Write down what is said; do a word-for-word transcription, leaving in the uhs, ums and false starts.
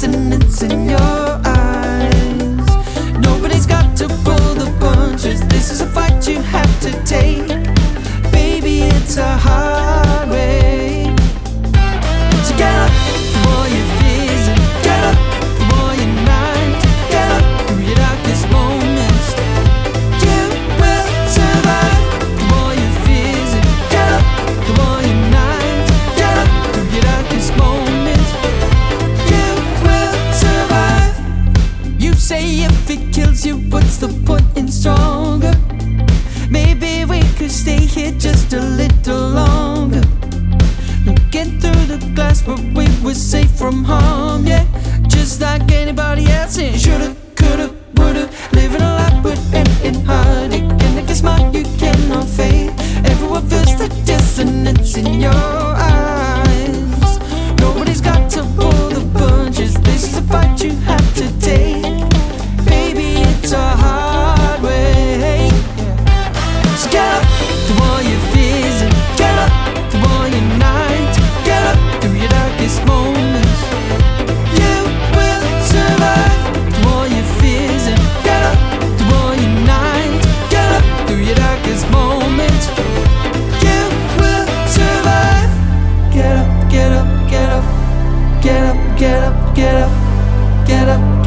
dissonance in your eyes. Nobody's got to pull the punches. This is a fight you have to take. Baby, it's a hard way. So get up, through all your fears, and get up, through all your nights. Get up, through your darkest moments. You will survive through all your fears, and get up, through all your nights. Get up, through your darkest moments. You will survive. You say if it kills you, what's the point in stronger? Maybe we could stay here just a little longer. Get through the glass, but we were safe from harm, yeah. Just like anybody else, and shoulda, coulda, woulda. Living a life with pain and heartache, and like a smile you cannot fake. Everyone feels the dissonance in your eyes. Nobody's got to pull the punches. This is a fight you have to take. Baby, it's a hard way. So get up through all your fears, and get up through all your nights. Get up through your darkest moments. You will survive through all your fears, and get up through all your nights. Get up through your darkest moments. You will survive. Get up, get up, get up. Get up, get up, get up. Get up.